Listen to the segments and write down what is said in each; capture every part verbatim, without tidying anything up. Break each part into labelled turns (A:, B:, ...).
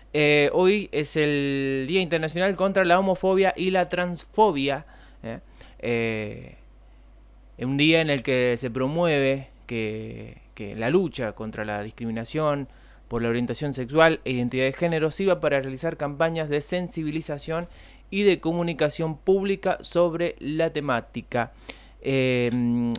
A: Eh, hoy es el Día Internacional contra la Homofobia y la Transfobia. Eh, eh, un día en el que se promueve que, que la lucha contra la discriminación por la orientación sexual e identidad de género sirva para realizar campañas de sensibilización y de comunicación pública sobre la temática. Eh,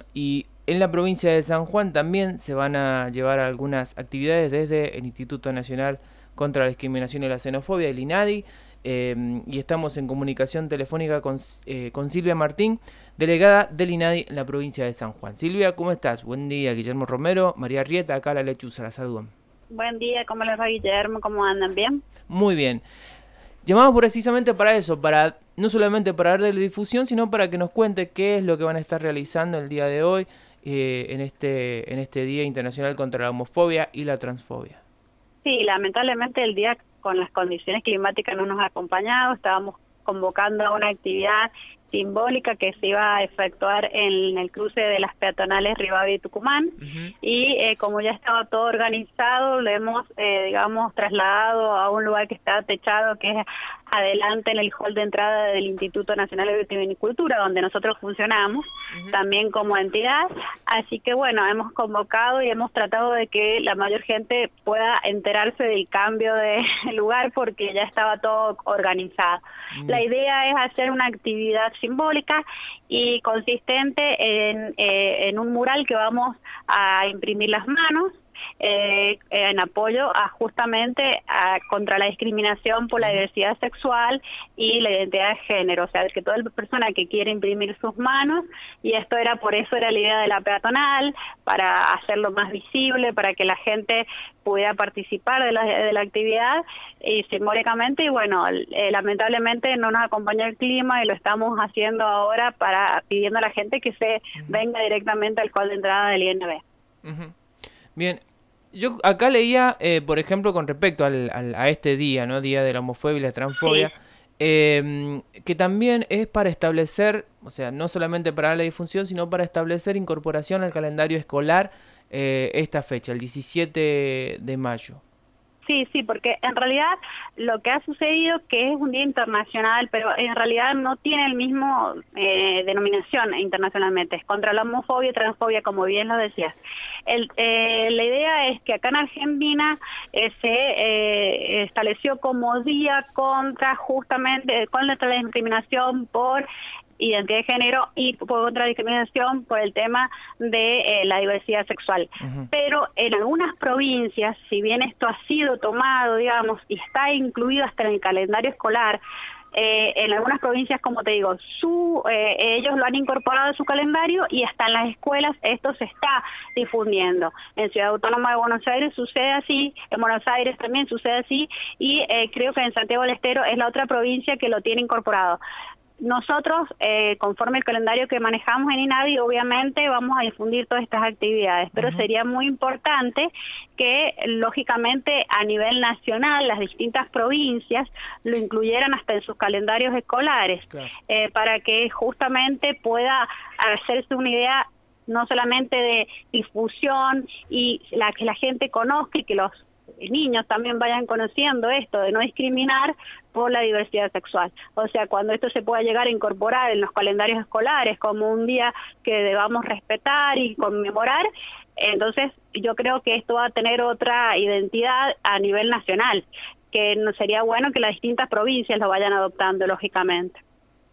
A: y en la provincia de San Juan también se van a llevar algunas actividades desde el Instituto Nacional contra la Discriminación y la Xenofobia, el INADI, eh, y estamos en comunicación telefónica con, eh, con Silvia Martín, delegada del INADI en la provincia de San Juan. Silvia, ¿cómo estás? Buen día, Guillermo Romero, María Rieta, acá la Lechuza, la saludan.
B: Buen día, ¿cómo les va, Guillermo? ¿Cómo andan? ¿Bien?
A: Muy bien. Llamamos precisamente para eso, para no solamente para darle difusión, sino para que nos cuente qué es lo que van a estar realizando el día de hoy eh, en este en este Día Internacional contra la Homofobia y la Transfobia.
B: Sí, lamentablemente el día con las condiciones climáticas no nos ha acompañado. Estábamos convocando a una actividad simbólica que se iba a efectuar en el cruce de las peatonales Rivadavia y Tucumán. Uh-huh. Y eh, como ya estaba todo organizado, lo hemos, eh, digamos, trasladado a un lugar que está techado, que es adelante en el hall de entrada del Instituto Nacional de Vitivinicultura, donde nosotros funcionamos, uh-huh. también como entidad. Así que bueno, hemos convocado y hemos tratado de que la mayor gente pueda enterarse del cambio de lugar, porque ya estaba todo organizado. Uh-huh. La idea es hacer una actividad simbólica y consistente en, eh, en un mural que vamos a imprimir las manos eh, en apoyo a justamente a, contra la discriminación por la diversidad sexual y la identidad de género, o sea, que toda persona que quiere imprimir sus manos, y esto era por eso era la idea de la peatonal, para hacerlo más visible, para que la gente pudiera participar de la, de la actividad y simbólicamente, y bueno, eh, lamentablemente no nos acompaña el clima y lo estamos haciendo ahora para pidiendo a la gente que se uh-huh. venga directamente al hall de entrada del I N B.
A: Uh-huh. Bien, yo acá leía, eh, por ejemplo, con respecto al, al, a este día, ¿no? Día de la homofobia y la transfobia, sí. eh, que también es para establecer, o sea, no solamente para la difusión, sino para establecer incorporación al calendario escolar eh, esta fecha, el diecisiete de mayo.
B: Sí, sí, porque en realidad lo que ha sucedido que es un día internacional, pero en realidad no tiene el mismo eh, denominación internacionalmente, es contra la homofobia y transfobia, como bien lo decías. El, eh, la idea es que acá en Argentina eh, se eh, estableció como día contra justamente, contra la discriminación por identidad de género y por contra la discriminación por el tema de eh, la diversidad sexual. Uh-huh. Pero en algunas provincias, si bien esto ha sido tomado, digamos, y está incluido hasta en el calendario escolar, eh, en algunas provincias, como te digo, su eh, ellos lo han incorporado a su calendario y hasta en las escuelas esto se está difundiendo. En Ciudad Autónoma de Buenos Aires sucede así, en Buenos Aires también sucede así, y eh, creo que en Santiago del Estero es la otra provincia que lo tiene incorporado. Nosotros, eh, conforme el calendario que manejamos en INADI, obviamente vamos a difundir todas estas actividades, pero uh-huh. sería muy importante que, lógicamente, a nivel nacional, las distintas provincias lo incluyeran hasta en sus calendarios escolares, claro. eh, para que justamente pueda hacerse una idea no solamente de difusión y la que la gente conozca y que los niños también vayan conociendo esto de no discriminar por la diversidad sexual. O sea, cuando esto se pueda llegar a incorporar en los calendarios escolares como un día que debamos respetar y conmemorar, entonces yo creo que esto va a tener otra identidad a nivel nacional, que no sería bueno que las distintas provincias lo vayan adoptando, lógicamente.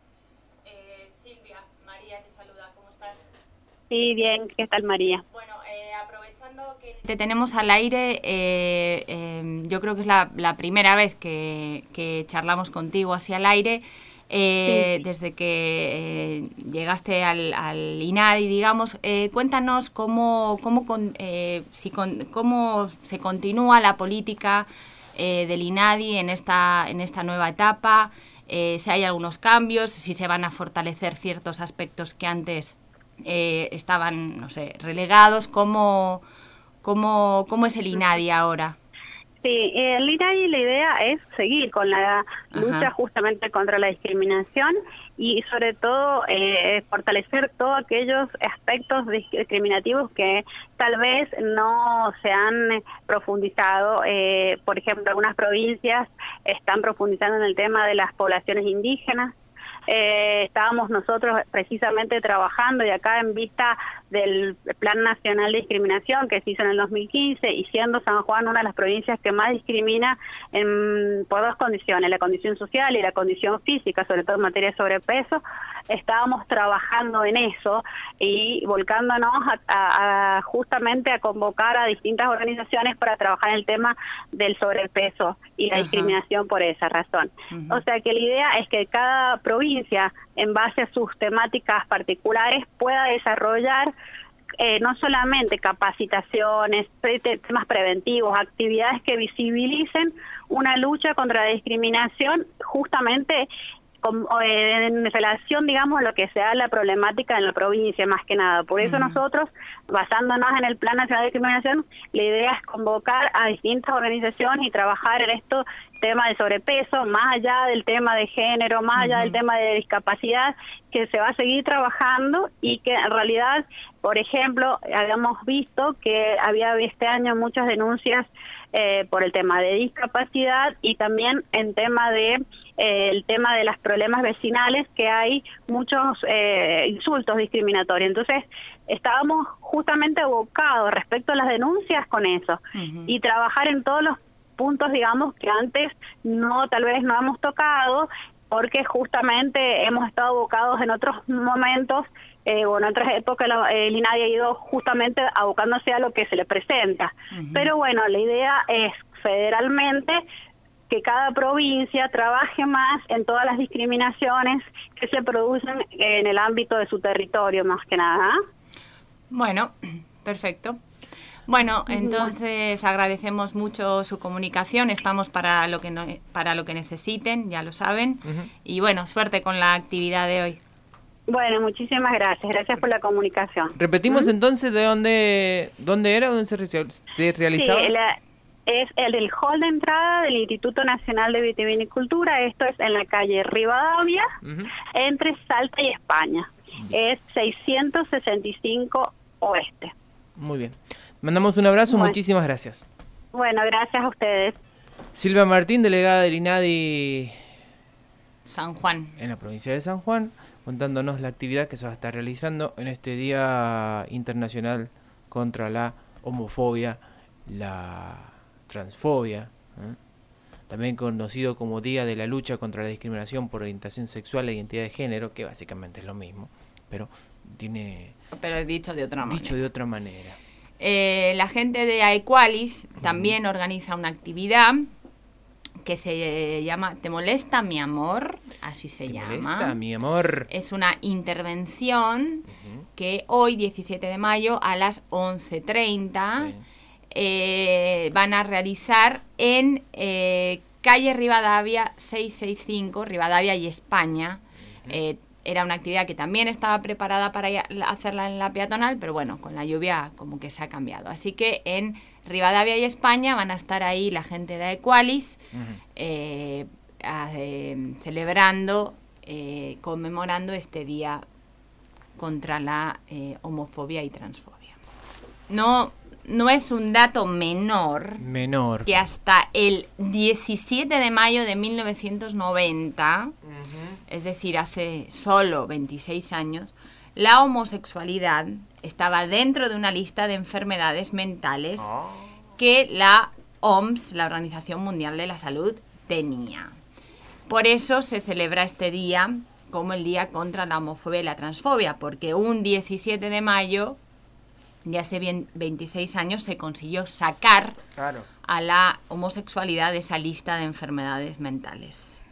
C: Eh, Silvia, María te saluda, ¿cómo estás?
B: Sí, bien, ¿qué tal, María?
C: Bueno, eh, aprovechando que te tenemos al aire, eh, eh, yo creo que es la, la primera vez que, que charlamos contigo así al aire, eh, sí. desde que eh, llegaste al, al INADI, digamos. Eh, cuéntanos cómo, cómo, con, eh, si con, cómo se continúa la política eh, del INADI en esta, en esta nueva etapa, eh, si hay algunos cambios, si se van a fortalecer ciertos aspectos que antes Eh, estaban, no sé, relegados. ¿Cómo, cómo, cómo es el INADI ahora?
B: Sí, el I N A D I la idea es seguir con la lucha Ajá. justamente contra la discriminación y sobre todo eh, fortalecer todos aquellos aspectos discriminativos que tal vez no se han profundizado. Eh, por ejemplo, algunas provincias están profundizando en el tema de las poblaciones indígenas. Eh, estábamos nosotros precisamente trabajando y acá en vista del Plan Nacional de Discriminación que se hizo en el dos mil quince y siendo San Juan una de las provincias que más discrimina en, por dos condiciones, la condición social y la condición física, sobre todo en materia de sobrepeso, estábamos trabajando en eso y volcándonos a, a, a justamente a convocar a distintas organizaciones para trabajar en el tema del sobrepeso y la Ajá. discriminación por esa razón. Uh-huh. O sea que la idea es que cada provincia, en base a sus temáticas particulares, pueda desarrollar eh, no solamente capacitaciones, temas preventivos, actividades que visibilicen una lucha contra la discriminación justamente con, eh, en relación, digamos, a lo que sea la problemática en la provincia, más que nada. Por eso uh-huh. nosotros, basándonos en el Plan Nacional de Discriminación, la idea es convocar a distintas organizaciones y trabajar en estos temas de sobrepeso, más allá del tema de género, más uh-huh. allá del tema de discapacidad, que se va a seguir trabajando y que en realidad, por ejemplo, habíamos visto que había este año muchas denuncias eh, por el tema de discapacidad y también en tema de eh, el tema de los problemas vecinales, que hay muchos eh, insultos discriminatorios. Entonces, estábamos justamente abocados respecto a las denuncias con eso uh-huh. y trabajar en todos los puntos, digamos, que antes no, tal vez no hemos tocado, porque justamente hemos estado abocados en otros momentos, eh, o en otras épocas la, el I N A D I ha ido justamente abocándose a lo que se le presenta. Uh-huh. Pero bueno, la idea es federalmente que cada provincia trabaje más en todas las discriminaciones que se producen en el ámbito de su territorio, más que nada.
C: Bueno, perfecto. Bueno, entonces agradecemos mucho su comunicación, estamos para lo que no, para lo que necesiten, ya lo saben, uh-huh. y bueno, suerte con la actividad de hoy.
B: Bueno, muchísimas gracias, gracias por la comunicación.
A: Repetimos ¿Mm? entonces de dónde dónde era, dónde se, se realizaba.
B: Sí, la, es el del hall de entrada del Instituto Nacional de Vitivinicultura, esto es en la calle Rivadavia, uh-huh. entre Salta y España, uh-huh. es seiscientos sesenta y cinco Oeste.
A: Muy bien. Mandamos un abrazo, bueno. Muchísimas gracias.
B: Bueno, gracias a ustedes.
A: Silvia Martín, delegada del I N A D I
C: San Juan,
A: en la provincia de San Juan, contándonos la actividad que se va a estar realizando en este Día Internacional contra la homofobia, la transfobia, ¿eh? También conocido como Día de la Lucha contra la Discriminación por Orientación Sexual e Identidad de Género, que básicamente es lo mismo, pero tiene...
C: Pero dicho de otra manera.
A: Dicho de otra manera.
C: Eh, la gente de Aequalis también organiza una actividad que se llama ¿Te molesta mi amor? Así se
A: ¿Te
C: llama.
A: molesta mi amor?
C: Es una intervención uh-huh. que hoy, diecisiete de mayo, a las once treinta, sí. eh, van a realizar en eh, calle Rivadavia seiscientos sesenta y cinco, Rivadavia y España. Uh-huh. eh, Era una actividad que también estaba preparada para hacerla en la peatonal, pero bueno, con la lluvia como que se ha cambiado. Así que en Rivadavia y España van a estar ahí la gente de Aequalis uh-huh. eh, a, eh, celebrando, eh, conmemorando este día contra la eh, homofobia y transfobia. No, no es un dato menor,
A: menor
C: que hasta el diecisiete de mayo de mil novecientos noventa... Uh-huh. Es decir, hace solo veintiséis años, la homosexualidad estaba dentro de una lista de enfermedades mentales oh. que la O M S, la Organización Mundial de la Salud, tenía. Por eso se celebra este día como el Día contra la Homofobia y la Transfobia, porque un diecisiete de mayo de hace bien veintiséis años se consiguió sacar claro. a la homosexualidad de esa lista de enfermedades mentales.